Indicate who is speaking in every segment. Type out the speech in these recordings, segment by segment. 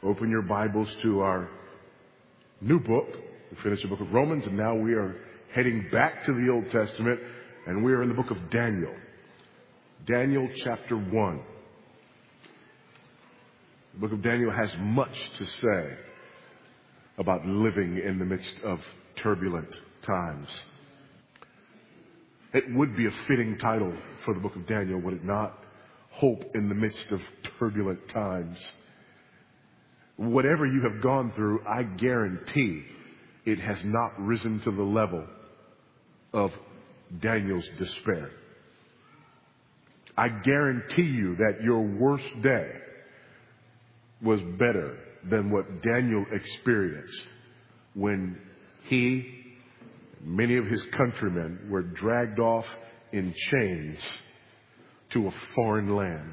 Speaker 1: Open your Bibles to our new book. We finished the book of Romans, and now we are heading back to the Old Testament, and we are in the book of Daniel. Daniel chapter 1. The book of Daniel has much to say about living in the midst of turbulent times. It would be a fitting title for the book of Daniel, would it not? Hope in the midst of turbulent times. Whatever you have gone through, I guarantee it has not risen to the level of Daniel's despair. I guarantee you that your worst day was better than what Daniel experienced when he, many of his countrymen, were dragged off in chains to a foreign land.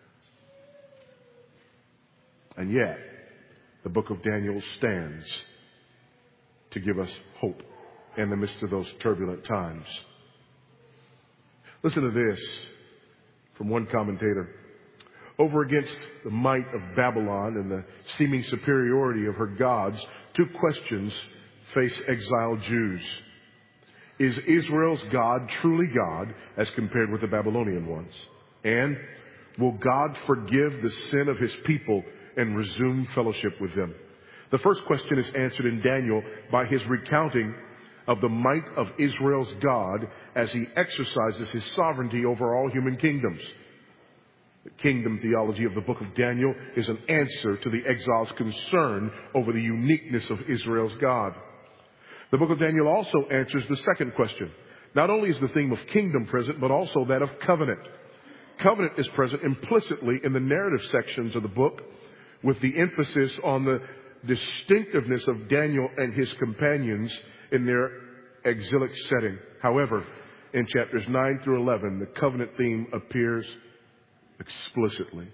Speaker 1: And yet, the book of Daniel stands to give us hope in the midst of those turbulent times. Listen to this from one commentator. Over against the might of Babylon and the seeming superiority of her gods, two questions face exiled Jews. Is Israel's God truly God as compared with the Babylonian ones? And will God forgive the sin of his people and resume fellowship with them? The first question is answered in Daniel by his recounting of the might of Israel's God as he exercises his sovereignty over all human kingdoms. The kingdom theology of the book of Daniel is an answer to the exile's concern over the uniqueness of Israel's God. The book of Daniel also answers the second question. Not only is the theme of kingdom present, but also that of covenant. Covenant is present implicitly in the narrative sections of the book, with the emphasis on the distinctiveness of Daniel and his companions in their exilic setting. However, in chapters 9 through 11, the covenant theme appears explicitly.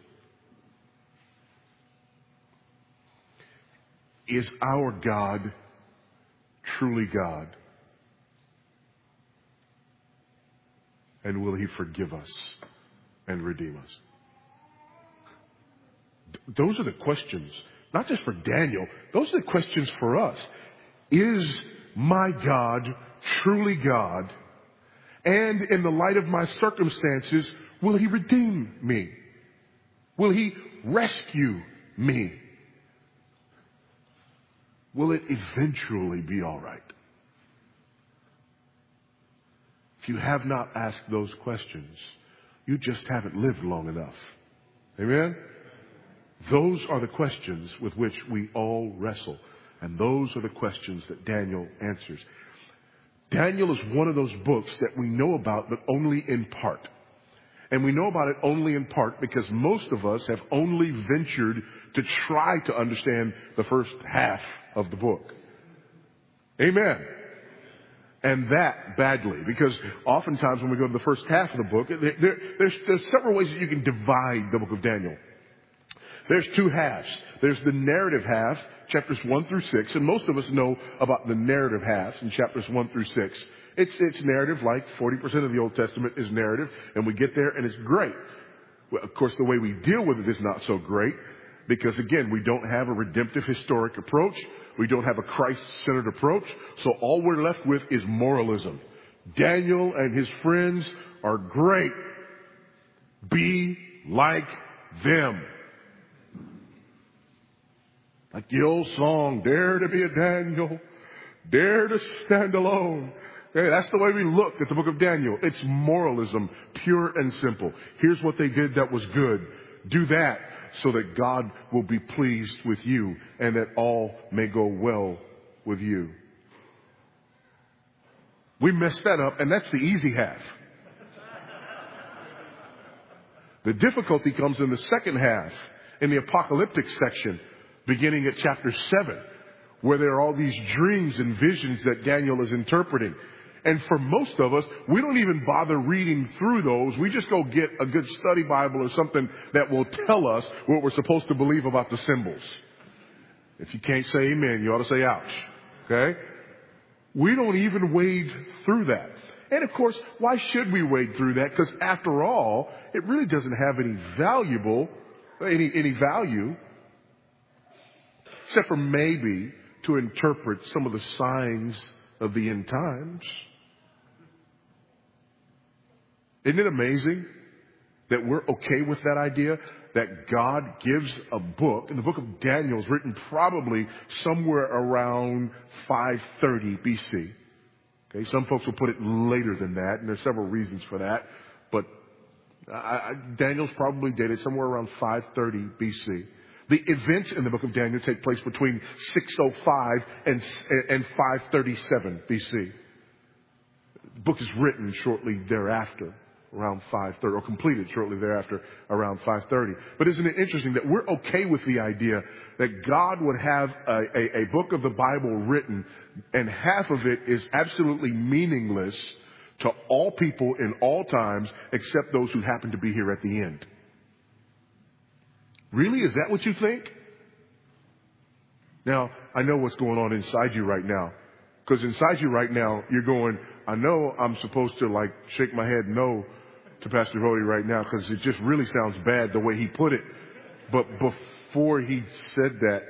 Speaker 1: Is our God truly God? And will he forgive us and redeem us? Those are the questions, not just for Daniel. Those are the questions for us. Is my God truly God? And in the light of my circumstances, will he redeem me? Will he rescue me? Will it eventually be all right? If you have not asked those questions, you just haven't lived long enough. Amen? Those are the questions with which we all wrestle. And those are the questions that Daniel answers. Daniel is one of those books that we know about, but only in part. And we know about it only in part because most of us have only ventured to try to understand the first half of the book. Amen. And that badly, because oftentimes when we go to the first half of the book, there's several ways that you can divide the book of Daniel. There's two halves. There's the narrative half, chapters 1 through 6, and most of us know about the narrative half in chapters 1 through 6. It's narrative, like 40% of the Old Testament is narrative, and we get there and it's great. Well, of course, the way we deal with it is not so great, because again, we don't have a redemptive historic approach. We don't have a Christ-centered approach. So all we're left with is moralism. Daniel and his friends are great. Be like them. Like the old song, dare to be a Daniel, dare to stand alone. Okay, that's the way we look at the book of Daniel. It's moralism, pure and simple. Here's what they did that was good. Do that so that God will be pleased with you and that all may go well with you. We messed that up, and that's the easy half. The difficulty comes in the second half, in the apocalyptic section, beginning at chapter 7, where there are all these dreams and visions that Daniel is interpreting. And for most of us, we don't even bother reading through those. We just go get a good study Bible or something that will tell us what we're supposed to believe about the symbols. If you can't say amen, you ought to say ouch. Okay? We don't even wade through that. And of course, why should we wade through that? Because after all, it really doesn't have any value except for maybe to interpret some of the signs of the end times. Isn't it amazing that we're okay with that idea? That God gives a book, and the book of Daniel is written probably somewhere around 530 BC. Okay, some folks will put it later than that, and there's several reasons for that. But Daniel's probably dated somewhere around 530 BC. The events in the book of Daniel take place between 605 and 537 BC. The book is written shortly thereafter, around 530, or completed shortly thereafter, around 530. But isn't it interesting that we're okay with the idea that God would have a book of the Bible written, and half of it is absolutely meaningless to all people in all times except those who happen to be here at the end? Really? Is that what you think? Now, I know what's going on inside you right now. Because inside you right now, you're going, I know I'm supposed to like shake my head no to Pastor Rody right now because it just really sounds bad the way he put it. But before he said that,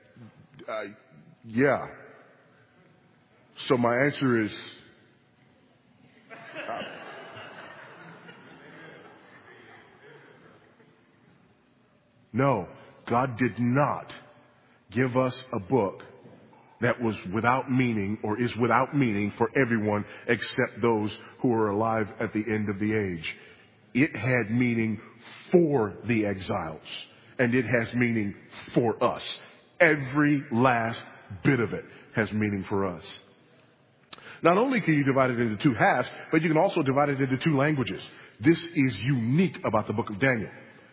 Speaker 1: yeah. So my answer is, no, God did not give us a book that was without meaning or is without meaning for everyone except those who are alive at the end of the age. It had meaning for the exiles, and it has meaning for us. Every last bit of it has meaning for us. Not only can you divide it into two halves, but you can also divide it into two languages. This is unique about the book of Daniel.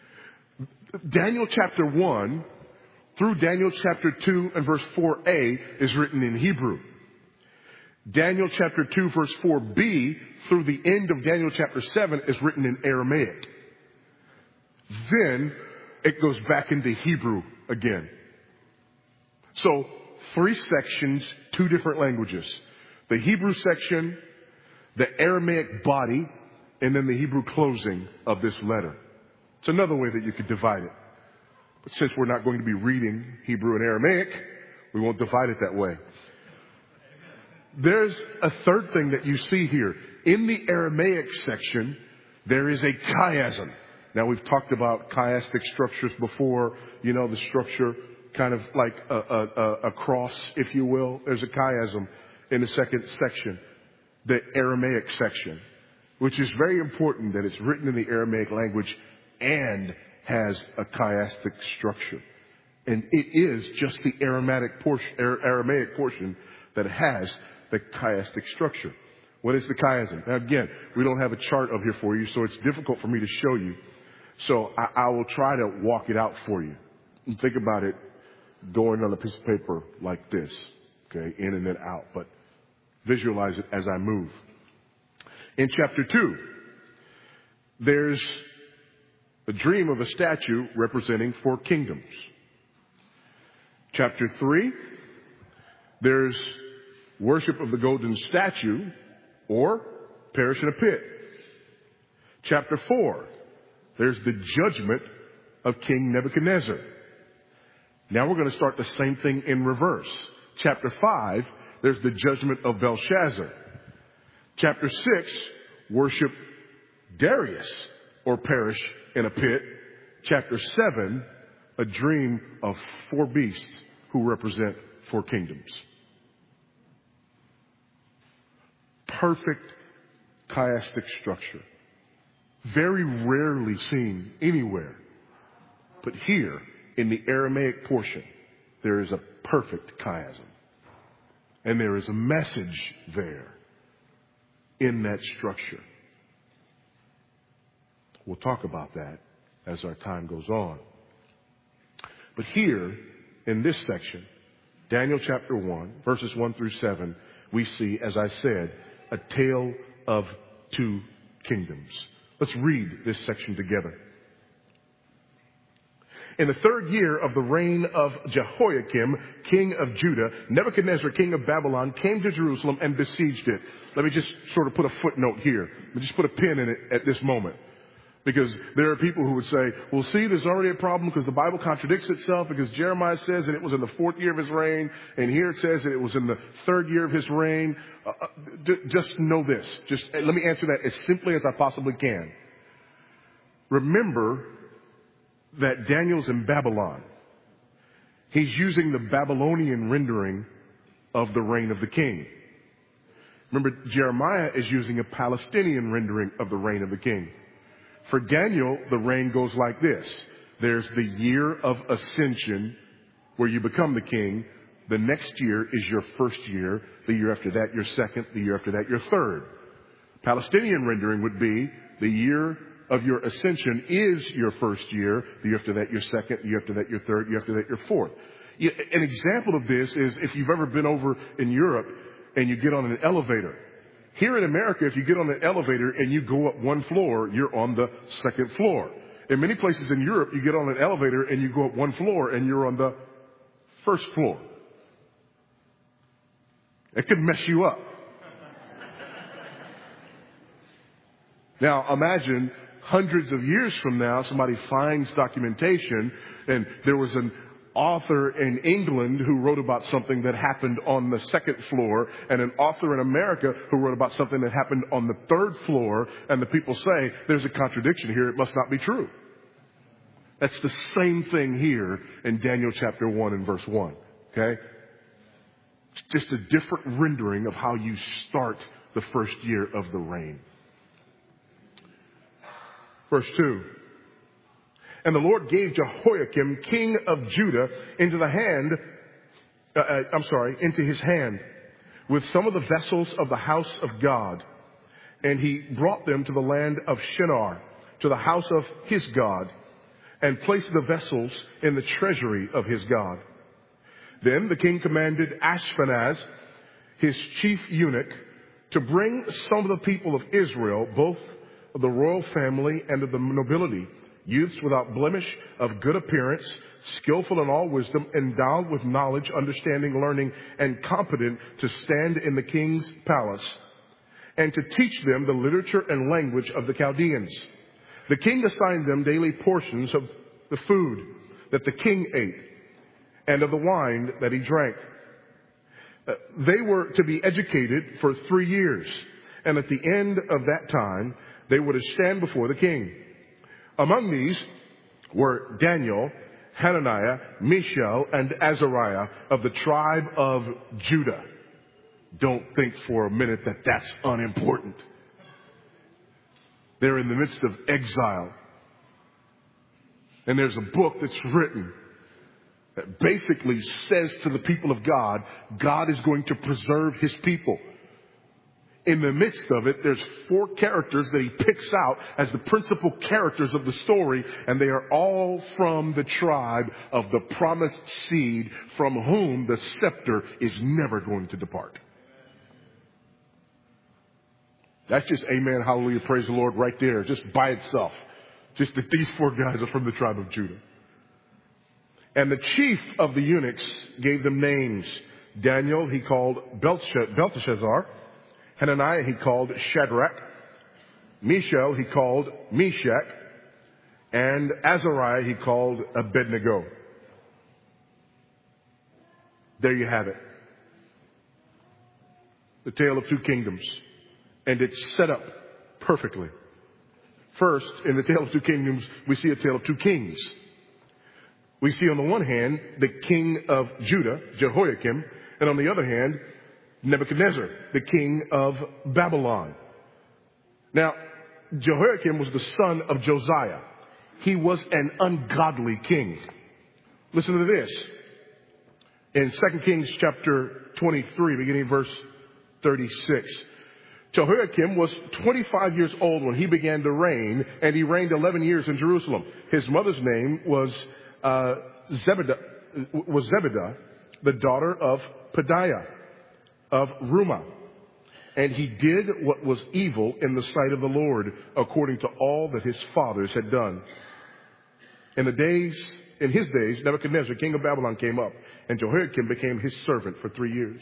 Speaker 1: Daniel chapter 1 through Daniel chapter 2 and verse 4a is written in Hebrew. Daniel chapter 2 verse 4b through the end of Daniel chapter 7 is written in Aramaic. Then it goes back into Hebrew again. So 3 sections, 2 different languages. The Hebrew section, the Aramaic body, and then the Hebrew closing of this letter. It's another way that you could divide it. But since we're not going to be reading Hebrew and Aramaic, we won't divide it that way. There's a third thing that you see here. In the Aramaic section, there is a chiasm. Now, we've talked about chiastic structures before. You know, the structure kind of like a cross, if you will. There's a chiasm in the second section, the Aramaic section, which is very important that it's written in the Aramaic language and has a chiastic structure. And it is just the Aramaic portion that has the chiastic structure. What is the chiasm? Now again, we don't have a chart up here for you, so it's difficult for me to show you. So I will try to walk it out for you. And think about it going on a piece of paper like this, okay, in and then out, but visualize it as I move. In chapter 2, there's a dream of a statue representing 4 kingdoms. Chapter 3, there's worship of the golden statue or perish in a pit. Chapter 4, there's the judgment of King Nebuchadnezzar. Now we're going to start the same thing in reverse. Chapter 5, there's the judgment of Belshazzar. Chapter 6, worship Darius or perish in a pit. Chapter 7, a dream of 4 beasts who represent 4 kingdoms. Perfect chiastic structure. Very rarely seen anywhere. But here, in the Aramaic portion, there is a perfect chiasm. And there is a message there in that structure. We'll talk about that as our time goes on. But here, in this section, Daniel chapter 1, verses 1 through 7, we see, as I said, a tale of 2 kingdoms. Let's read this section together. In the 3rd year of the reign of Jehoiakim, king of Judah, Nebuchadnezzar, king of Babylon, came to Jerusalem and besieged it. Let me just sort of put a footnote here. Let me just put a pin in it at this moment. Because there are people who would say, well, see, there's already a problem because the Bible contradicts itself, because Jeremiah says that it was in the 4th year of his reign, and here it says that it was in the 3rd year of his reign. Just know this. Just let me answer that as simply as I possibly can. Remember that Daniel's in Babylon. He's using the Babylonian rendering of the reign of the king. Remember, Jeremiah is using a Palestinian rendering of the reign of the king. For Daniel, the reign goes like this. There's the year of ascension where you become the king. The next year is your 1st year. The year after that, your 2nd. The year after that, your 3rd. Palestinian rendering would be the year of your ascension is your 1st year. The year after that, your 2nd. The year after that, your 3rd. The year after that, your 4th. An example of this is if you've ever been over in Europe and you get on an elevator. Here in America, if you get on an elevator and you go up 1 floor, you're on the 2nd floor. In many places in Europe, you get on an elevator and you go up 1 floor and you're on the 1st floor. It could mess you up. Now, imagine hundreds of years from now, somebody finds documentation, and there was an author in England who wrote about something that happened on the 2nd floor, and an author in America who wrote about something that happened on the 3rd floor, and the people say, there's a contradiction here, it must not be true. That's the same thing here in Daniel chapter 1 and verse 1. Okay? It's just a different rendering of how you start the 1st year of the reign. Verse 2. And the Lord gave Jehoiakim, king of Judah, into his hand, with some of the vessels of the house of God. And he brought them to the land of Shinar, to the house of his God, and placed the vessels in the treasury of his God. Then the king commanded Ashpenaz, his chief eunuch, to bring some of the people of Israel, both of the royal family and of the nobility, youths without blemish, of good appearance, skillful in all wisdom, endowed with knowledge, understanding, learning, and competent to stand in the king's palace, and to teach them the literature and language of the Chaldeans. The king assigned them daily portions of the food that the king ate, and of the wine that he drank. They were to be educated for 3 years, and at the end of that time, they were to stand before the king. Among these were Daniel, Hananiah, Mishael, and Azariah of the tribe of Judah. Don't think for a minute that that's unimportant. They're in the midst of exile. And there's a book that's written that basically says to the people of God, God is going to preserve his people. In the midst of it, there's 4 characters that he picks out as the principal characters of the story, and they are all from the tribe of the promised seed from whom the scepter is never going to depart. That's just amen, hallelujah, praise the Lord right there, just by itself. Just that these 4 guys are from the tribe of Judah. And the chief of the eunuchs gave them names. Daniel he called Belteshazzar. Hananiah he called Shadrach. Mishael he called Meshach. And Azariah he called Abednego. There you have it. The tale of 2 kingdoms. And it's set up perfectly. First, in the tale of 2 kingdoms, we see a tale of 2 kings. We see on the one hand, the king of Judah, Jehoiakim, and on the other hand, Nebuchadnezzar, the king of Babylon. Now, Jehoiakim was the son of Josiah. He was an ungodly king. Listen to this. In 2 Kings chapter 23, beginning verse 36. Jehoiakim was 25 years old when he began to reign, and he reigned 11 years in Jerusalem. His mother's name was Zebedah, the daughter of Pedaiah of Rumah. And he did what was evil in the sight of the Lord, according to all that his fathers had done. In his days, Nebuchadnezzar, king of Babylon, came up, and Jehoiakim became his servant for 3 years.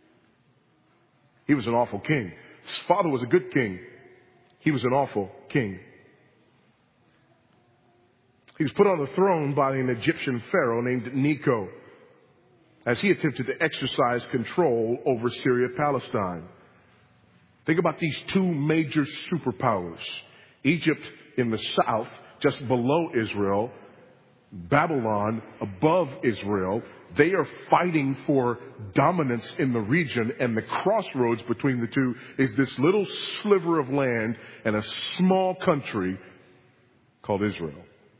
Speaker 1: He was an awful king. His father was a good king. He was an awful king. He was put on the throne by an Egyptian pharaoh named Necho as he attempted to exercise control over Syria-Palestine. Think about these two major superpowers. Egypt in the south, just below Israel, Babylon above Israel. They are fighting for dominance in the region, and the crossroads between the two is this little sliver of land and a small country called Israel.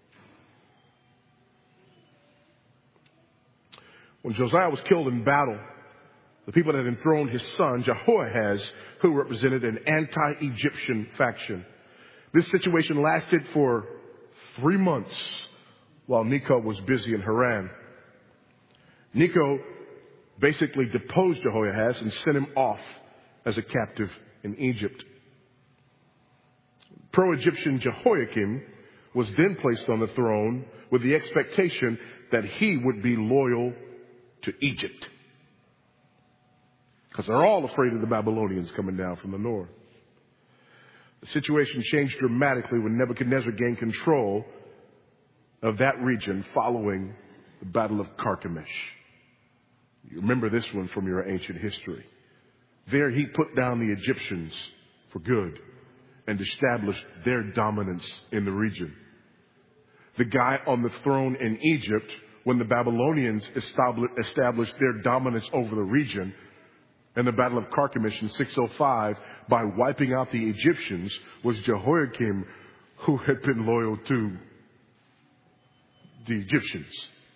Speaker 1: When Josiah was killed in battle, the people that had enthroned his son, Jehoahaz, who represented an anti-Egyptian faction. This situation lasted for 3 months while Necho was busy in Haran. Necho basically deposed Jehoahaz and sent him off as a captive in Egypt. Pro-Egyptian Jehoiakim was then placed on the throne with the expectation that he would be loyal to Egypt, because they're all afraid of the Babylonians coming down from the north. The situation changed dramatically when Nebuchadnezzar gained control of that region following the Battle of Carchemish. You remember this one from your ancient history. There he put down the Egyptians for good and established their dominance in the region. The guy on the throne in Egypt, when the Babylonians established their dominance over the region in the Battle of Carchemish in 605 by wiping out the Egyptians, was Jehoiakim, who had been loyal to the Egyptians.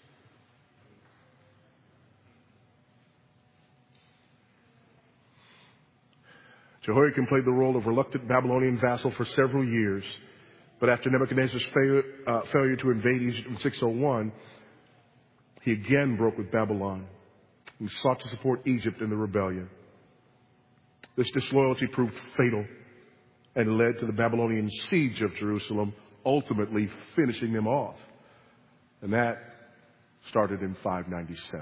Speaker 1: Jehoiakim played the role of reluctant Babylonian vassal for several years, but after Nebuchadnezzar's failure to invade Egypt in 601, he again broke with Babylon and sought to support Egypt in the rebellion. This disloyalty proved fatal and led to the Babylonian siege of Jerusalem, ultimately finishing them off. And that started in 597.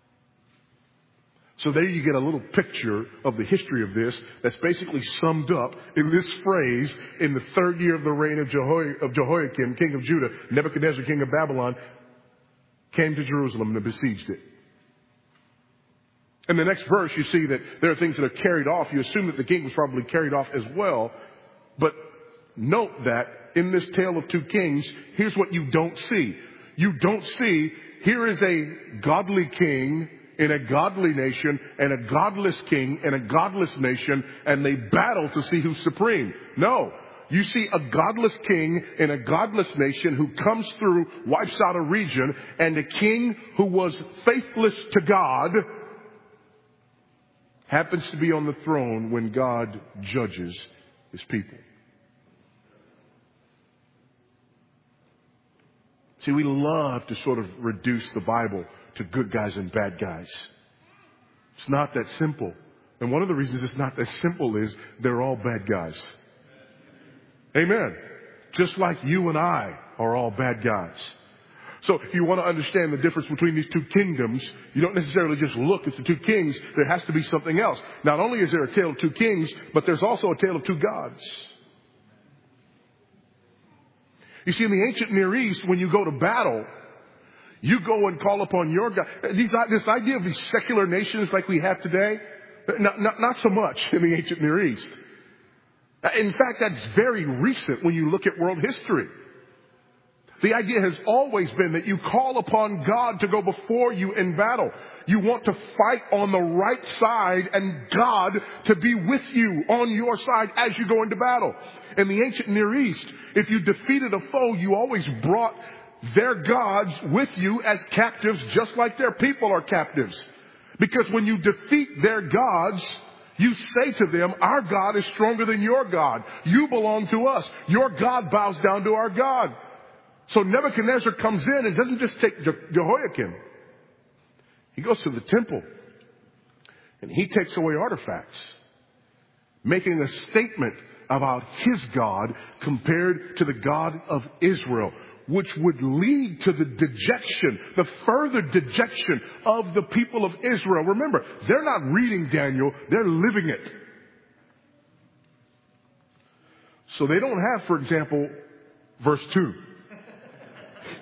Speaker 1: So there you get a little picture of the history of this that's basically summed up in this phrase: in the 3rd year of the reign of Jehoiakim, king of Judah, Nebuchadnezzar, king of Babylon, came to Jerusalem and besieged it. In the next verse, you see that there are things that are carried off. You assume that the king was probably carried off as well. But note that in this tale of 2 kings, here's what you don't see. You don't see, here is a godly king in a godly nation and a godless king in a godless nation, and they battle to see who's supreme. No. You see a godless king in a godless nation who comes through, wipes out a region, and a king who was faithless to God happens to be on the throne when God judges his people. See, we love to sort of reduce the Bible to good guys and bad guys. It's not that simple. And one of the reasons it's not that simple is they're all bad guys. Amen. Just like you and I are all bad guys. So if you want to understand the difference between these 2 kingdoms, you don't necessarily just look at the 2 kings. There has to be something else. Not only is there a tale of 2 kings, but there's also a tale of 2 gods. You see, in the ancient Near East, when you go to battle, you go and call upon your God. This idea of these secular nations like we have today, not so much in the ancient Near East. In fact, that's very recent when you look at world history. The idea has always been that you call upon God to go before you in battle. You want to fight on the right side and God to be with you on your side as you go into battle. In the ancient Near East, if you defeated a foe, you always brought their gods with you as captives, just like their people are captives. Because when you defeat their gods, you say to them, our God is stronger than your God. You belong to us. Your God bows down to our God. So Nebuchadnezzar comes in and doesn't just take Jehoiakim. He goes to the temple and he takes away artifacts, making a statement about his God compared to the God of Israel, which would lead to the dejection, the further dejection of the people of Israel. Remember, they're not reading Daniel, they're living it. So they don't have, for example, verse 2.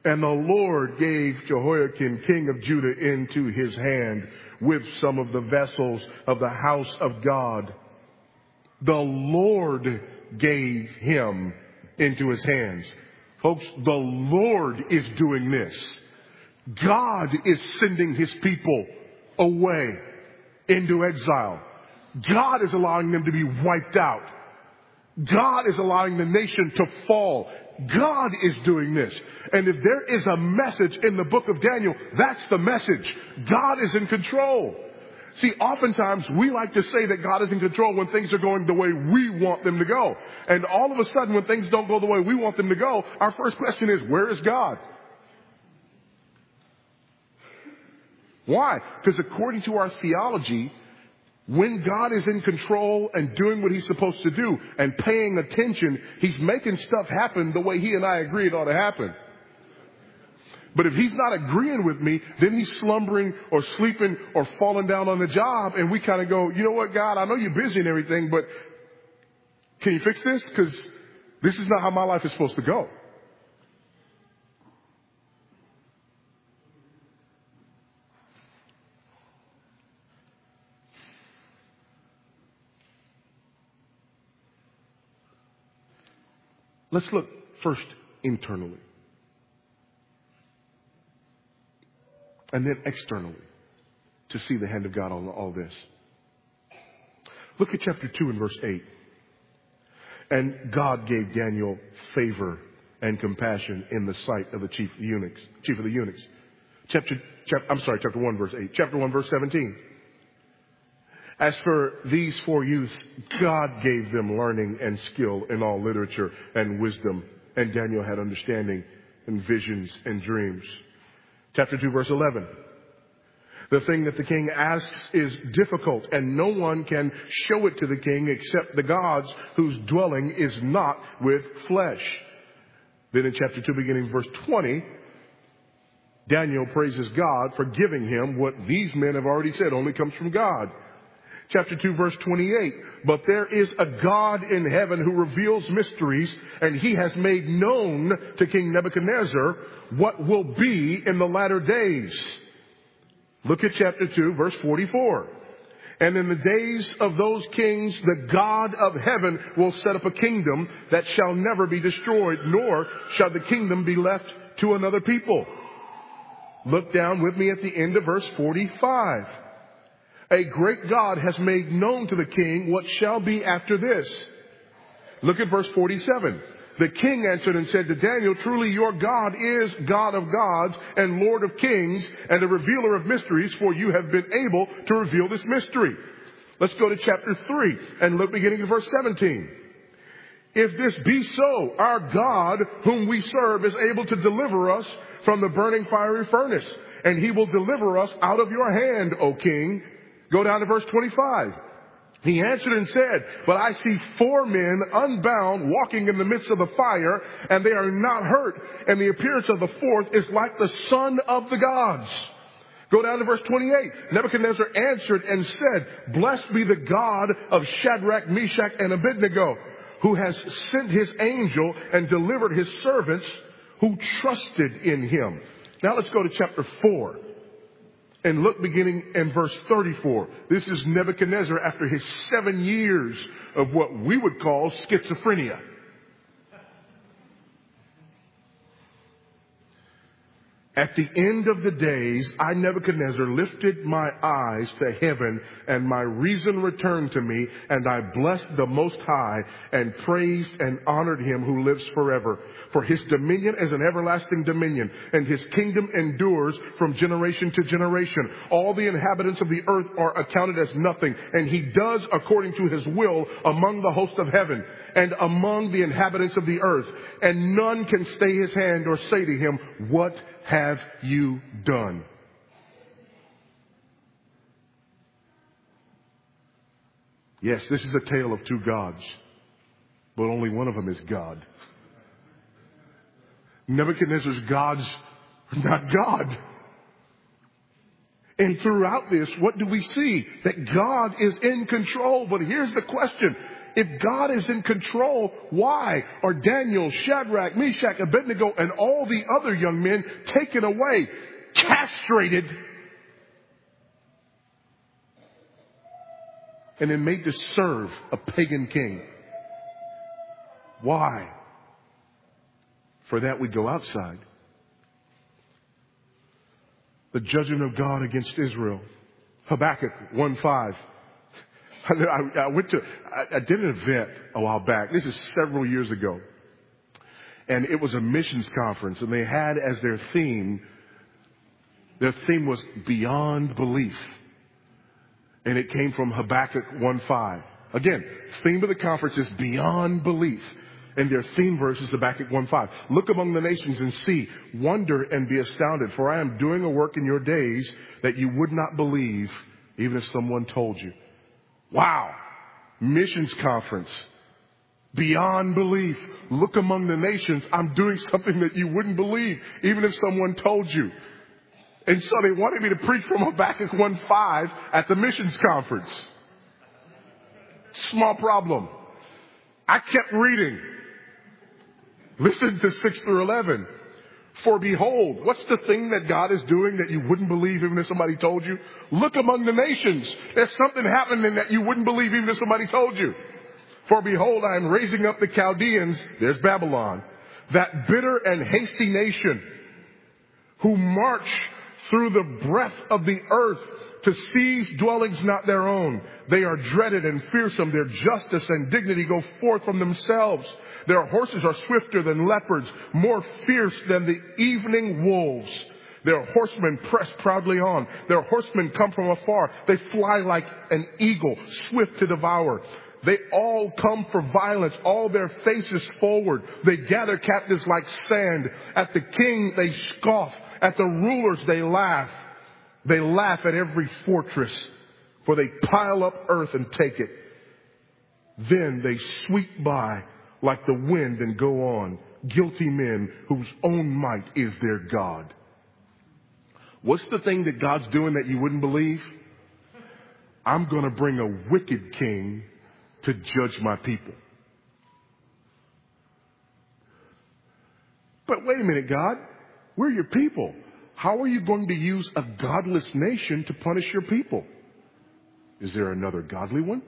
Speaker 1: And the Lord gave Jehoiakim, king of Judah, into his hand with some of the vessels of the house of God. The Lord gave him into his hands. Folks, the Lord is doing this. God is sending his people away into exile. God is allowing them to be wiped out. God is allowing the nation to fall. God is doing this. And if there is a message in the book of Daniel, that's the message. God is in control. See, oftentimes we like to say that God is in control when things are going the way we want them to go. And all of a sudden, when things don't go the way we want them to go, our first question is, where is God? Why? Because according to our theology, when God is in control and doing what he's supposed to do and paying attention, he's making stuff happen the way he and I agree it ought to happen. But if he's not agreeing with me, then he's slumbering or sleeping or falling down on the job, and we kind of go, you know what, God, I know you're busy and everything, but can you fix this? Because this is not how my life is supposed to go. Let's look first internally and then externally to see the hand of God on all this. Look at chapter 2 and verse 8. And God gave Daniel favor and compassion in the sight of the chief of the eunuchs. Chapter 1 verse 8. Chapter 1 verse 17. As for these 4 youths, God gave them learning and skill in all literature and wisdom. And Daniel had understanding and visions and dreams. Chapter 2, verse 11. The thing that the king asks is difficult, and no one can show it to the king except the gods whose dwelling is not with flesh. Then in chapter 2, beginning verse 20, Daniel praises God for giving him what these men have already said only comes from God. Chapter 2, verse 28. But there is a God in heaven who reveals mysteries, and he has made known to King Nebuchadnezzar what will be in the latter days. Look at chapter 2, verse 44. And in the days of those kings, the God of heaven will set up a kingdom that shall never be destroyed, nor shall the kingdom be left to another people. Look down with me at the end of verse 45. A great God has made known to the king what shall be after this. Look at verse 47. The king answered and said to Daniel, truly your God is God of gods and Lord of kings and a revealer of mysteries, for you have been able to reveal this mystery. Let's go to chapter 3 and look beginning at verse 17. If this be so, our God whom we serve is able to deliver us from the burning fiery furnace, and he will deliver us out of your hand, O king. Go down to verse 25. He answered and said, but I see 4 men unbound walking in the midst of the fire, and they are not hurt. And the appearance of the 4th is like the son of the gods. Go down to verse 28. Nebuchadnezzar answered and said, blessed be the God of Shadrach, Meshach, and Abednego, who has sent his angel and delivered his servants who trusted in him. Now let's go to chapter 4. And look beginning in verse 34. This is Nebuchadnezzar after his 7 years of what we would call schizophrenia. At the end of the days, I, Nebuchadnezzar, lifted my eyes to heaven, and my reason returned to me, and I blessed the Most High, and praised and honored him who lives forever. For his dominion is an everlasting dominion, and his kingdom endures from generation to generation. All the inhabitants of the earth are accounted as nothing, and he does according to his will among the host of heaven and among the inhabitants of the earth. And none can stay his hand or say to him, what have you done? Yes, this is a tale of 2 gods, but only one of them is God. Nebuchadnezzar's gods are not God. And throughout this, what do we see? That God is in control. But here's the question. If God is in control, why are Daniel, Shadrach, Meshach, Abednego, and all the other young men taken away, castrated, and then made to serve a pagan king? Why? For that we go outside. The judgment of God against Israel. Habakkuk 1:5. I did an event a while back. This is several years ago. And it was a missions conference, and they had as their theme was beyond belief. And it came from Habakkuk 1:5. Again, theme of the conference is beyond belief. And their theme verse is Habakkuk 1:5. Look among the nations and see, wonder and be astounded, for I am doing a work in your days that you would not believe, even if someone told you. Wow. Missions conference. Beyond belief. Look among the nations. I'm doing something that you wouldn't believe, even if someone told you. And so they wanted me to preach from Habakkuk 1:5 at the missions conference. Small problem. I kept reading. Listen to 6 through 11. For behold, what's the thing that God is doing that you wouldn't believe even if somebody told you? Look among the nations. There's something happening that you wouldn't believe even if somebody told you. For behold, I am raising up the Chaldeans, there's Babylon, that bitter and hasty nation, who march through the breadth of the earth to seize dwellings not their own. They are dreaded and fearsome. Their justice and dignity go forth from themselves. Their horses are swifter than leopards, more fierce than the evening wolves. Their horsemen press proudly on. Their horsemen come from afar. They fly like an eagle, swift to devour. They all come for violence, all their faces forward. They gather captives like sand. At the king they scoff. At the rulers they laugh. They laugh at every fortress, for they pile up earth and take it. Then they sweep by like the wind and go on, guilty men whose own might is their God. What's the thing that God's doing that you wouldn't believe? I'm going to bring a wicked king to judge my people. But wait a minute, God. We're your people. How are you going to use a godless nation to punish your people? Is there another godly one?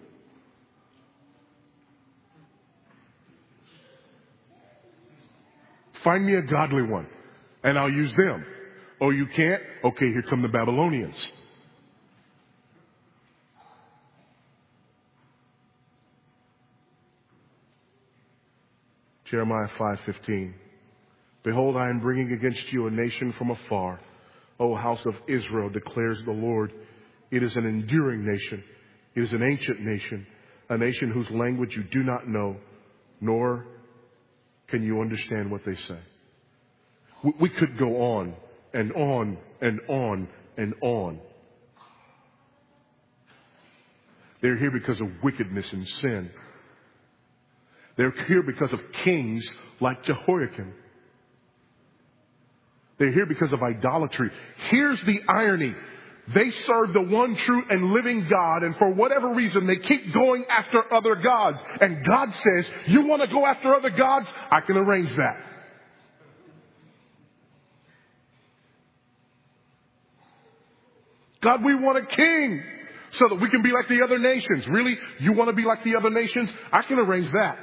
Speaker 1: Find me a godly one, and I'll use them. Oh, you can't? Okay, here come the Babylonians. Jeremiah 5:15. Behold, I am bringing against you a nation from afar. O house of Israel, declares the Lord. It is an enduring nation. It is an ancient nation, a nation whose language you do not know, nor can you understand what they say. We could go on and on and on and on. They're here because of wickedness and sin. They're here because of kings like Jehoiakim. They're here because of idolatry. Here's the irony. They serve the one true and living God, and for whatever reason, they keep going after other gods. And God says, you want to go after other gods? I can arrange that. God, we want a king so that we can be like the other nations. Really? You want to be like the other nations? I can arrange that.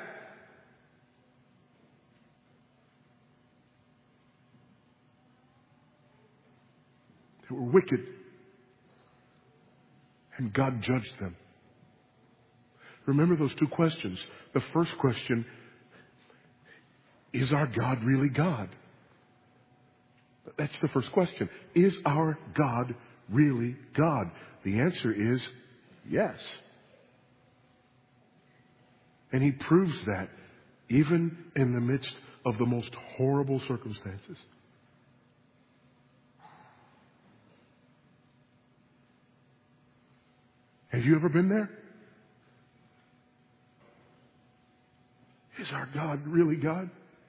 Speaker 1: They were wicked. And God judged them. Remember those two questions. The first question, is our God really God? That's the first question. Is our God really God? The answer is yes. And he proves that even in the midst of the most horrible circumstances. Have you ever been there? Is our God really God?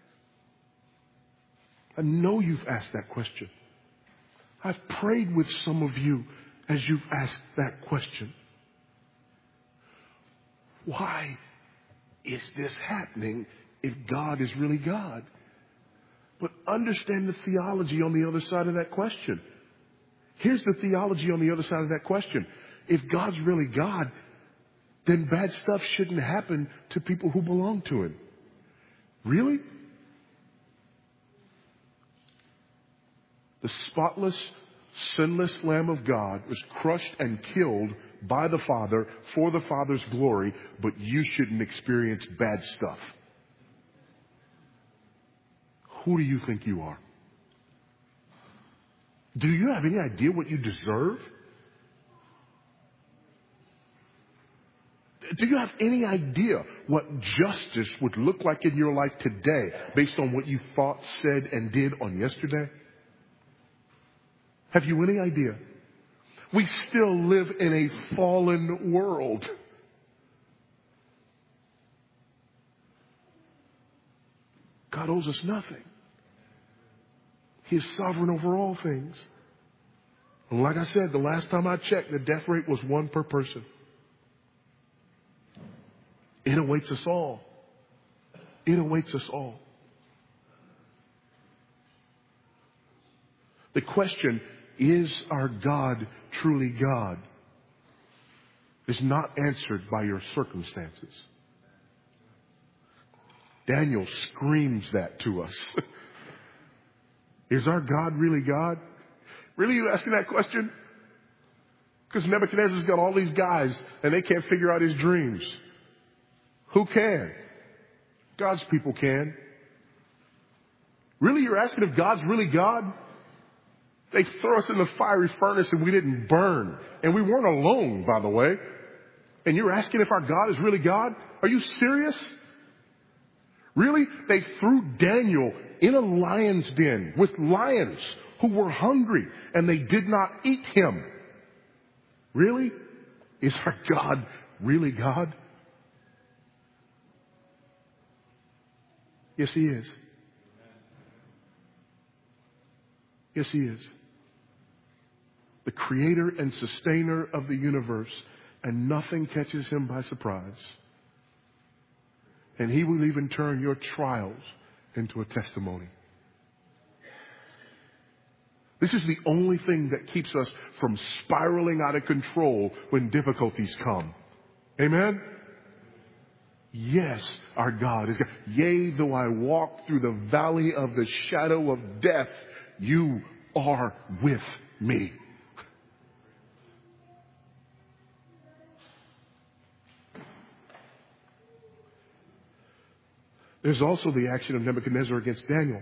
Speaker 1: I know you've asked that question. I've prayed with some of you as you've asked that question. Why is this happening if God is really God? But understand the theology on the other side of that question. Here's the theology on the other side of that question. If God's really God, then bad stuff shouldn't happen to people who belong to Him. Really? The spotless, sinless Lamb of God was crushed and killed by the Father for the Father's glory, but you shouldn't experience bad stuff. Who do you think you are? Do you have any idea what you deserve? Do you have any idea what justice would look like in your life today based on what you thought, said, and did on yesterday? Have you any idea? We still live in a fallen world. God owes us nothing. He is sovereign over all things. And like I said, the last time I checked, the death rate was 1 per person. It awaits us all. It awaits us all. The question, is our God truly God, is not answered by your circumstances. Daniel screams that to us. Is our God really God? Really, you asking that question? Because Nebuchadnezzar's got all these guys and they can't figure out his dreams. Who can? God's people can. Really, you're asking if God's really God? They throw us in the fiery furnace and we didn't burn. And we weren't alone, by the way. And you're asking if our God is really God? Are you serious? Really? They threw Daniel in a lion's den with lions who were hungry and they did not eat him. Really? Is our God really God? Yes, He is. Yes, He is. The creator and sustainer of the universe, and nothing catches Him by surprise. And He will even turn your trials into a testimony. This is the only thing that keeps us from spiraling out of control when difficulties come. Amen? Yes, our God is God. Yea, though I walk through the valley of the shadow of death, you are with me. There's also the action of Nebuchadnezzar against Daniel.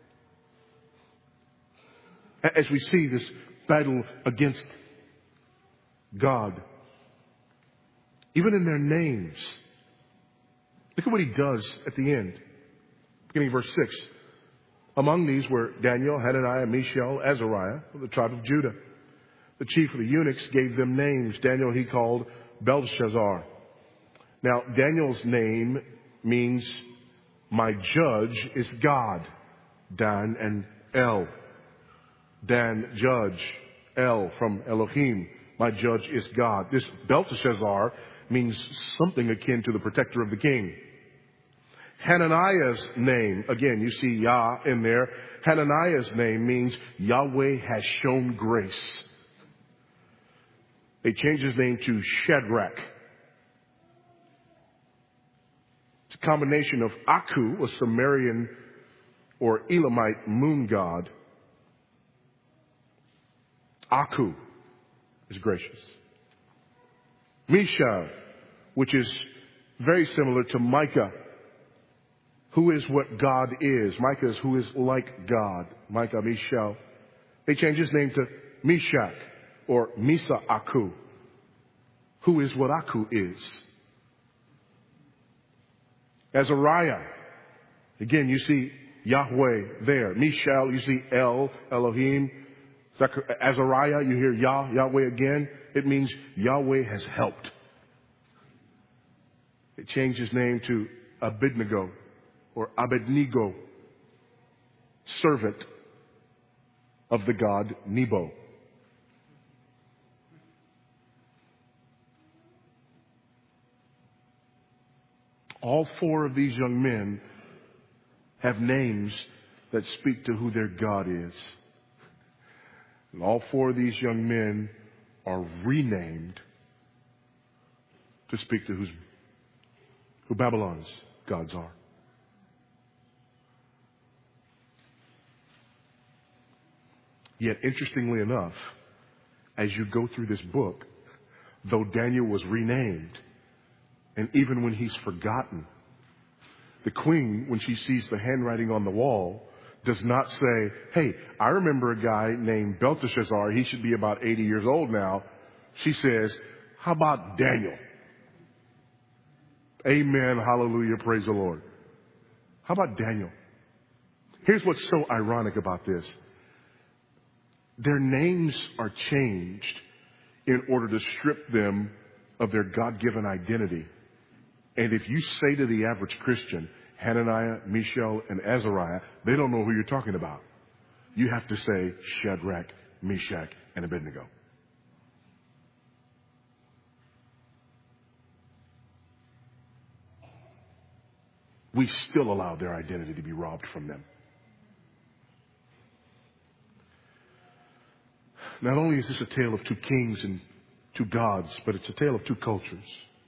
Speaker 1: As we see this battle against God, even in their names, look at what he does at the end. Beginning of verse 6. Among these were Daniel, Hananiah, Mishael, Azariah, of the tribe of Judah. The chief of the eunuchs gave them names. Daniel he called Belshazzar. Now, Daniel's name means my judge is God. Dan and El. Dan, judge. El from Elohim. My judge is God. This Belteshazzar means something akin to the protector of the king. Hananiah's name, again, you see Yah in there. Hananiah's name means Yahweh has shown grace. They changed his name to Shadrach. It's a combination of Aku, a Sumerian or Elamite moon god. Aku is gracious. Mishael, which is very similar to Micah, who is what God is. Micah is who is like God. Micah, Mishael. They changed his name to Meshach or Misa Aku, who is what Aku is. Azariah, again, you see Yahweh there. Mishael, you see El, Elohim. Azariah, you hear Yahweh again. It means Yahweh has helped. It changed his name to Abednego or Abednego, servant of the god Nebo. All four of these young men have names that speak to who their God is. And all four of these young men are renamed to speak to who Babylon's gods are. Yet, interestingly enough, as you go through this book, though Daniel was renamed, and even when he's forgotten, the queen, when she sees the handwriting on the wall, does not say, hey, I remember a guy named Belteshazzar. He should be about 80 years old now. She says, how about Daniel? Amen. Hallelujah. Praise the Lord. How about Daniel? Here's what's so ironic about this. Their names are changed in order to strip them of their God-given identity. And if you say to the average Christian, Hananiah, Mishael, and Azariah, they don't know who you're talking about. You have to say Shadrach, Meshach, and Abednego. We still allow their identity to be robbed from them. Not only is this a tale of two kings and two gods, but it's a tale of two cultures.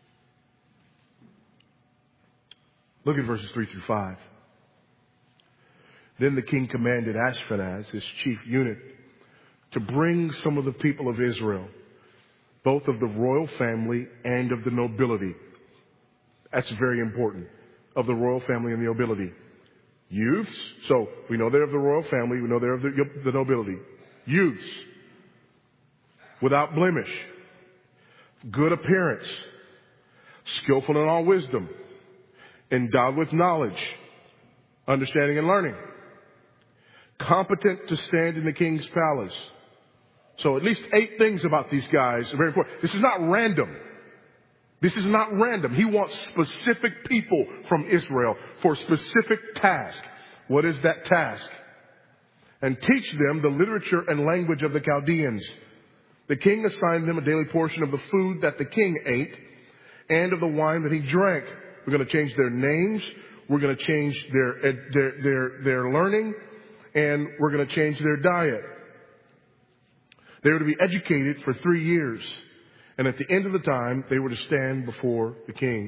Speaker 1: Look at verses 3 through 5. Then the king commanded Ashpenaz, his chief eunuch, to bring some of the people of Israel, both of the royal family and of the nobility. That's very important. Of the royal family and the nobility. Youths. So we know they're of the royal family. We know they're of the nobility. Youths. Without blemish. Good appearance. Skillful in all wisdom. Endowed with knowledge, understanding, and learning. Competent to stand in the king's palace. So at least 8 things about these guys are very important. This is not random. This is not random. He wants specific people from Israel for a specific task. What is that task? And teach them the literature and language of the Chaldeans. The king assigned them a daily portion of the food that the king ate and of the wine that he drank. We're going to change their names. We're going to change their learning, and we're going to change their diet. They were to be educated for 3 years, and at the end of the time, they were to stand before the king.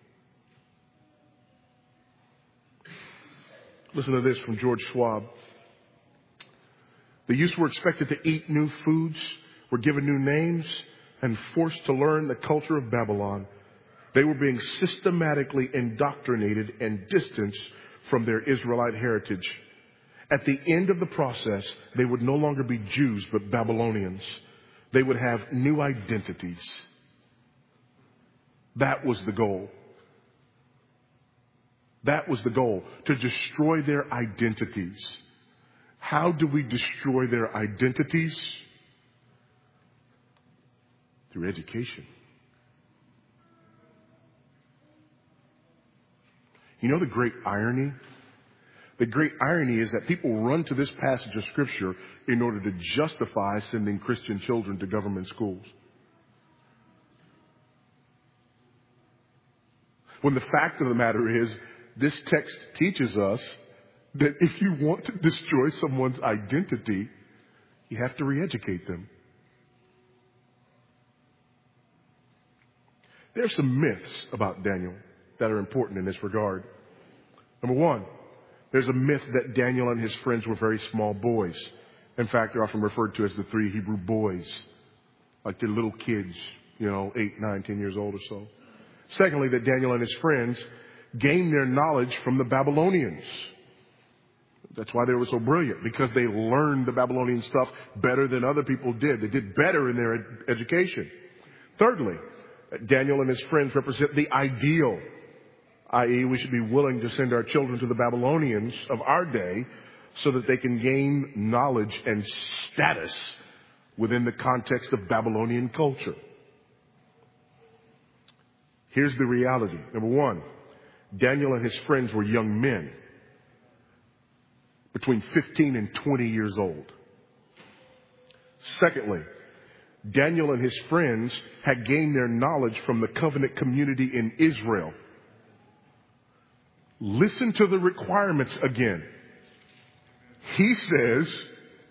Speaker 1: Listen to this from George Schwab. The youths were expected to eat new foods, were given new names, and forced to learn the culture of Babylon. They were being systematically indoctrinated and distanced from their Israelite heritage. At the end of the process, they would no longer be Jews, but Babylonians. They would have new identities. That was the goal. That was the goal, to destroy their identities. How do we destroy their identities? Through education. You know the great irony? The great irony is that people run to this passage of Scripture in order to justify sending Christian children to government schools. When the fact of the matter is, this text teaches us that if you want to destroy someone's identity, you have to re-educate them. There are some myths about Daniel that are important in this regard. Number one, there's a myth that Daniel and his friends were very small boys. In fact, they're often referred to as the 3 Hebrew boys. Like they're little kids, 8, 9, 10 years old or so. Secondly, that Daniel and his friends gained their knowledge from the Babylonians. That's why they were so brilliant, because they learned the Babylonian stuff better than other people did. They did better in their education. Thirdly, Daniel and his friends represent the ideal, i.e., we should be willing to send our children to the Babylonians of our day so that they can gain knowledge and status within the context of Babylonian culture. Here's the reality. Number one, Daniel and his friends were young men, between 15 and 20 years old. Secondly, Daniel and his friends had gained their knowledge from the covenant community in Israel. Listen to the requirements again. He says,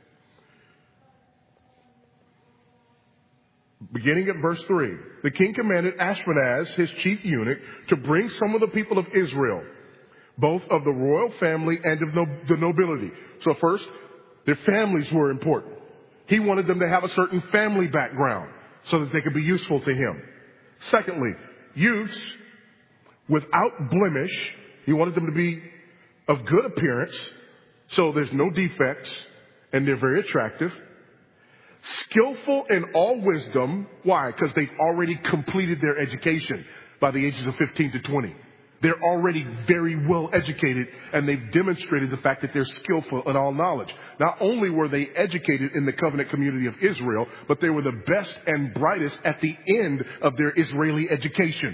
Speaker 1: beginning at verse 3, the king commanded Ashpenaz, his chief eunuch, to bring some of the people of Israel, both of the royal family and of the nobility. So first, their families were important. He wanted them to have a certain family background so that they could be useful to him. Secondly, youths without blemish. He wanted them to be of good appearance, so there's no defects, and they're very attractive. Skillful in all wisdom. Why? Because they've already completed their education by the ages of 15 to 20. They're already very well educated, and they've demonstrated the fact that they're skillful in all knowledge. Not only were they educated in the covenant community of Israel, but they were the best and brightest at the end of their Israeli education.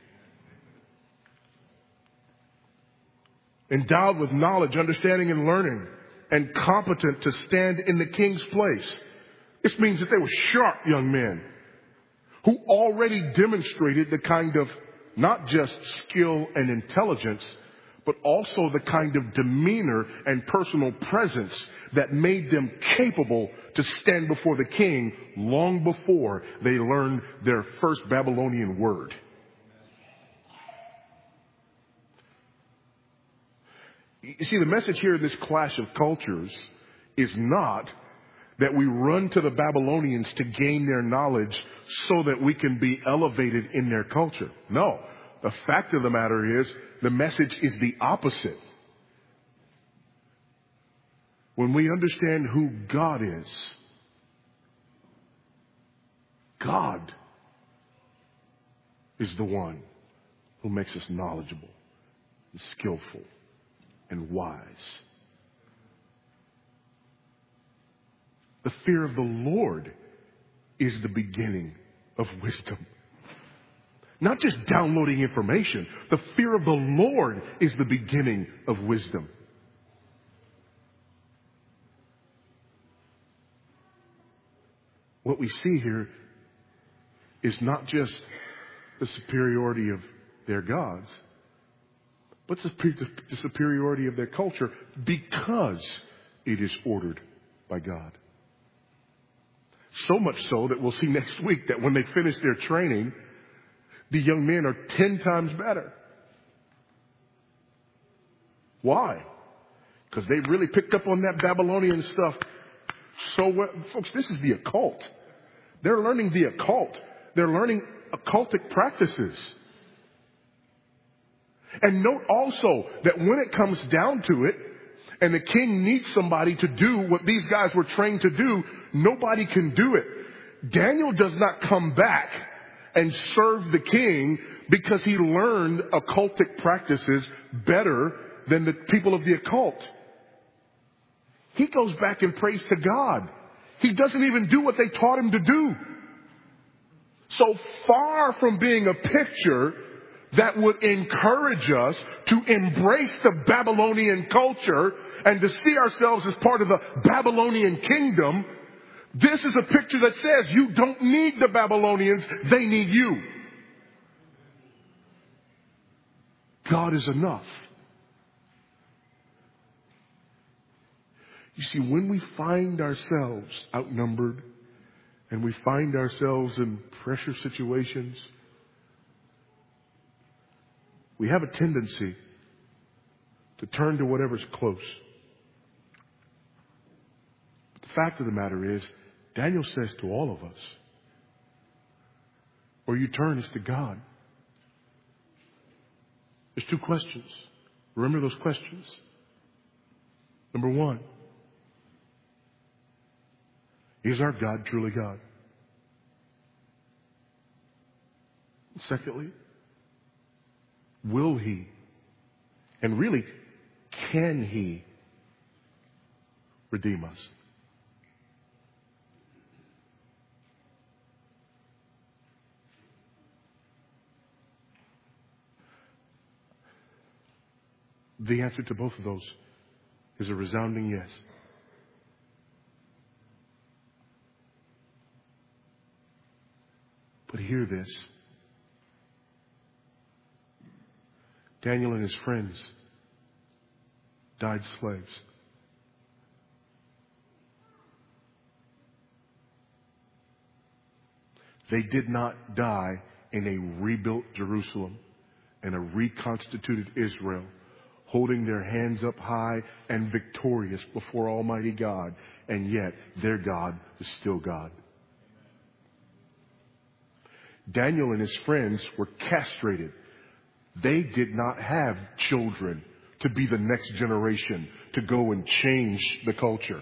Speaker 1: Endowed with knowledge, understanding, and learning, and competent to stand in the king's place. This means that they were sharp young men who already demonstrated the kind of not just skill and intelligence, but also the kind of demeanor and personal presence that made them capable to stand before the king long before they learned their first Babylonian word. You see, the message here in this clash of cultures is not that we run to the Babylonians to gain their knowledge so that we can be elevated in their culture. No, the fact of the matter is the message is the opposite. When we understand who God is, God is the one who makes us knowledgeable and skillful and wise. The fear of the Lord is the beginning of wisdom. Not just downloading information. The fear of the Lord is the beginning of wisdom. What we see here is not just the superiority of their gods, but the superiority of their culture because it is ordered by God. So much so that we'll see next week that when they finish their training, the young men are 10 times better. Why? Because they really picked up on that Babylonian stuff so well. Folks, this is the occult. They're learning the occult. They're learning occultic practices. And note also that when it comes down to it, and the king needs somebody to do what these guys were trained to do, nobody can do it. Daniel does not come back and serve the king because he learned occultic practices better than the people of the occult. He goes back and prays to God. He doesn't even do what they taught him to do. So far from being a picture that would encourage us to embrace the Babylonian culture and to see ourselves as part of the Babylonian kingdom, this is a picture that says you don't need the Babylonians, they need you. God is enough. You see, when we find ourselves outnumbered and we find ourselves in pressure situations, we have a tendency to turn to whatever's close. But the fact of the matter is, Daniel says to all of us, where you turn is to God. There's 2 questions. Remember those questions. Number 1, is our God truly God? Secondly, will he, and really, can he redeem us? The answer to both of those is a resounding yes. But hear this. Daniel and his friends died slaves. They did not die in a rebuilt Jerusalem and a reconstituted Israel, holding their hands up high and victorious before Almighty God, and yet their God is still God. Daniel and his friends were castrated. They did not have children to be the next generation to go and change the culture.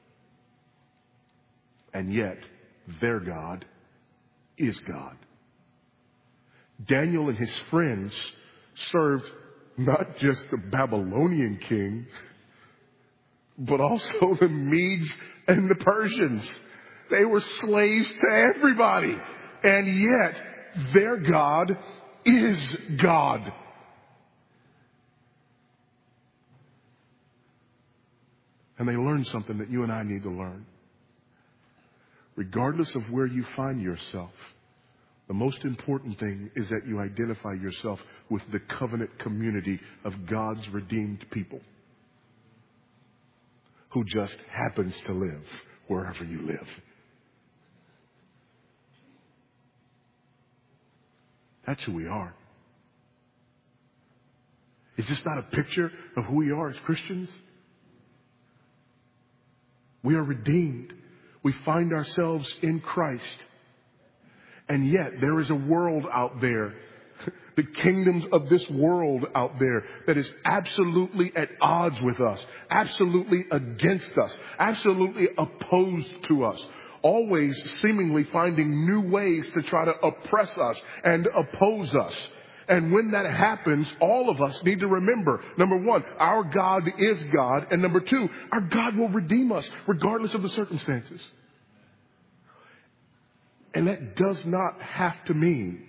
Speaker 1: And yet their God is God. Daniel and his friends served not just the Babylonian king, but also the Medes and the Persians. They were slaves to everybody. And yet their God is God. And they learned something that you and I need to learn. Regardless of where you find yourself, the most important thing is that you identify yourself with the covenant community of God's redeemed people who just happens to live wherever you live. That's who we are. Is this not a picture of who we are as Christians? We are redeemed. We find ourselves in Christ. And yet there is a world out there, the kingdoms of this world out there, that is absolutely at odds with us, absolutely against us, absolutely opposed to us, always seemingly finding new ways to try to oppress us and oppose us. And when that happens, all of us need to remember, number one, our God is God. And number two, our God will redeem us regardless of the circumstances. And that does not have to mean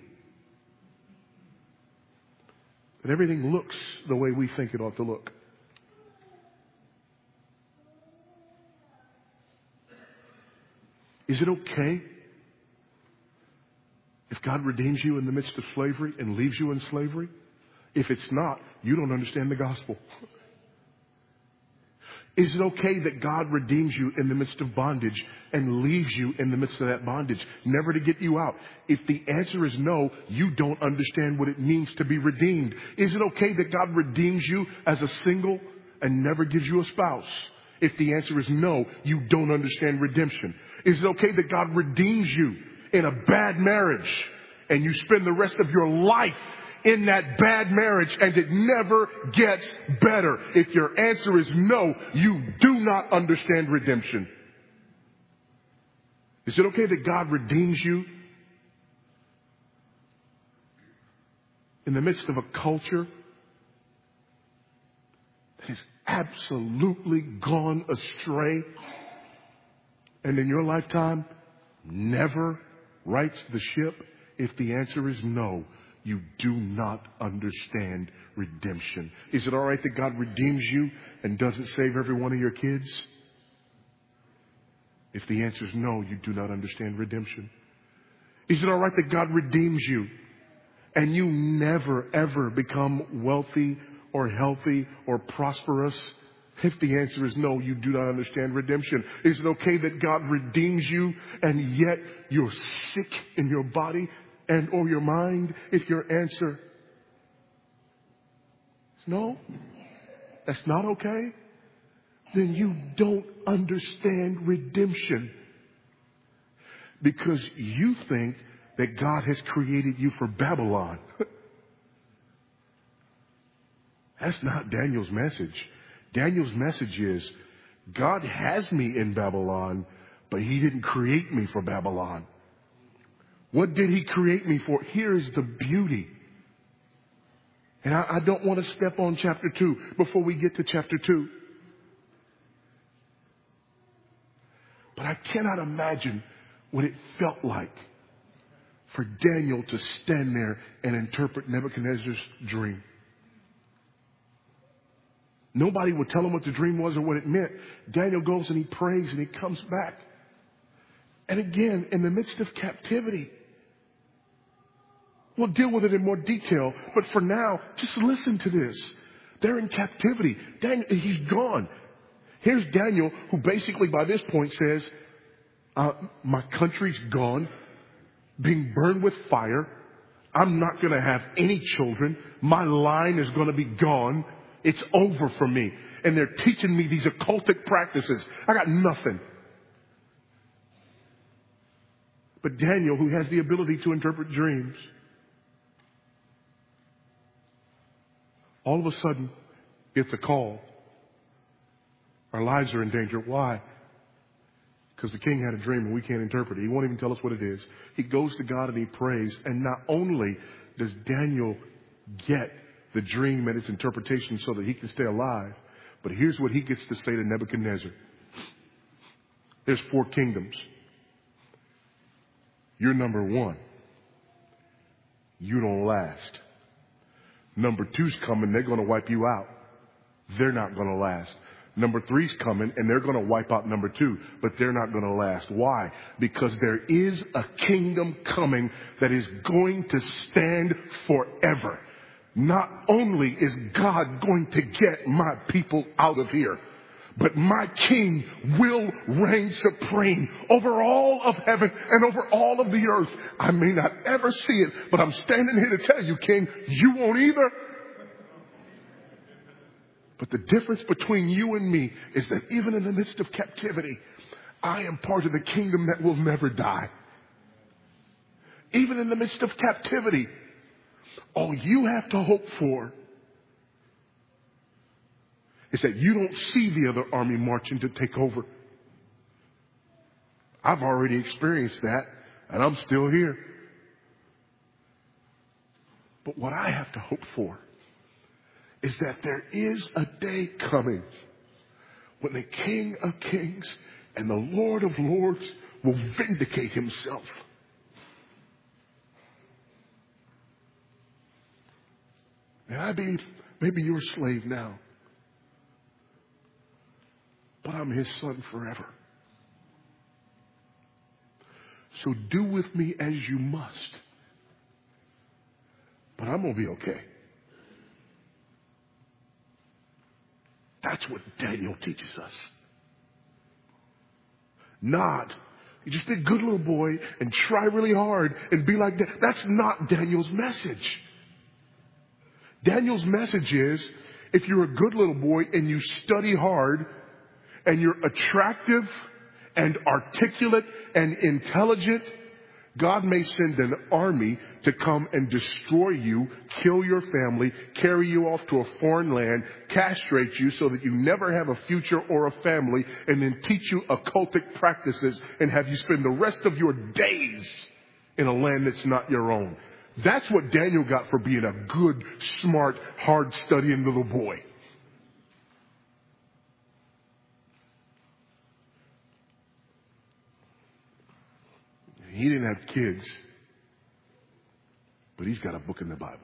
Speaker 1: that everything looks the way we think it ought to look. Is it okay if God redeems you in the midst of slavery and leaves you in slavery? If it's not, you don't understand the gospel. Is it okay that God redeems you in the midst of bondage and leaves you in the midst of that bondage, never to get you out? If the answer is no, you don't understand what it means to be redeemed. Is it okay that God redeems you as a single and never gives you a spouse? If the answer is no, you don't understand redemption. Is it okay that God redeems you in a bad marriage and you spend the rest of your life in that bad marriage and it never gets better? If your answer is no, you do not understand redemption. Is it okay that God redeems you in the midst of a culture that has absolutely gone astray and in your lifetime never rights the ship? If the answer is no, you do not understand redemption. Is it all right that God redeems you and doesn't save every one of your kids? If the answer is no, you do not understand redemption. Is it all right that God redeems you and you never, ever become wealthy or healthy or prosperous? If the answer is no, you do not understand redemption. Is it okay that God redeems you and yet you're sick in your body and or your mind? If your answer is no, that's not okay, then you don't understand redemption, because you think that God has created you for Babylon. That's not Daniel's message. Daniel's message is, God has me in Babylon, but he didn't create me for Babylon. What did he create me for? Here is the beauty. And I don't want to step on chapter 2 before we get to chapter 2. But I cannot imagine what it felt like for Daniel to stand there and interpret Nebuchadnezzar's dream. Nobody would tell him what the dream was or what it meant. Daniel goes and he prays and he comes back. And again, in the midst of captivity, we'll deal with it in more detail. But for now, just listen to this. They're in captivity. Daniel, he's gone. Here's Daniel, who basically by this point says, my country's gone, being burned with fire. I'm not going to have any children. My line is going to be gone. It's over for me. And they're teaching me these occultic practices. I got nothing. But Daniel, who has the ability to interpret dreams, all of a sudden gets a call. Our lives are in danger. Why? Because the king had a dream and we can't interpret it. He won't even tell us what it is. He goes to God and he prays. And not only does Daniel get the dream and its interpretation so that he can stay alive, but here's what he gets to say to Nebuchadnezzar. There's 4 kingdoms. You're number 1. You don't last. Number 2's coming. They're going to wipe you out. They're not going to last. Number 3's coming, and they're going to wipe out number 2, but they're not going to last. Why? Because there is a kingdom coming that is going to stand forever. Not only is God going to get my people out of here, but my king will reign supreme over all of heaven and over all of the earth. I may not ever see it, but I'm standing here to tell you, king, you won't either. But the difference between you and me is that even in the midst of captivity, I am part of the kingdom that will never die. Even in the midst of captivity, all you have to hope for is that you don't see the other army marching to take over. I've already experienced that, and I'm still here. But what I have to hope for is that there is a day coming when the King of Kings and the Lord of Lords will vindicate himself. May I be maybe your slave now, but I'm his son forever. So do with me as you must. But I'm going to be okay. That's what Daniel teaches us. Not, you just be a good little boy and try really hard and be like that. That's not Daniel's message. Daniel's message is, if you're a good little boy and you study hard and you're attractive and articulate and intelligent, God may send an army to come and destroy you, kill your family, carry you off to a foreign land, castrate you so that you never have a future or a family, and then teach you occultic practices and have you spend the rest of your days in a land that's not your own. That's what Daniel got for being a good, smart, hard studying little boy. He didn't have kids, but he's got a book in the Bible.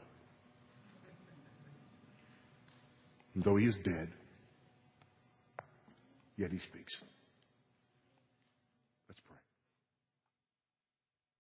Speaker 1: And though he is dead, yet he speaks.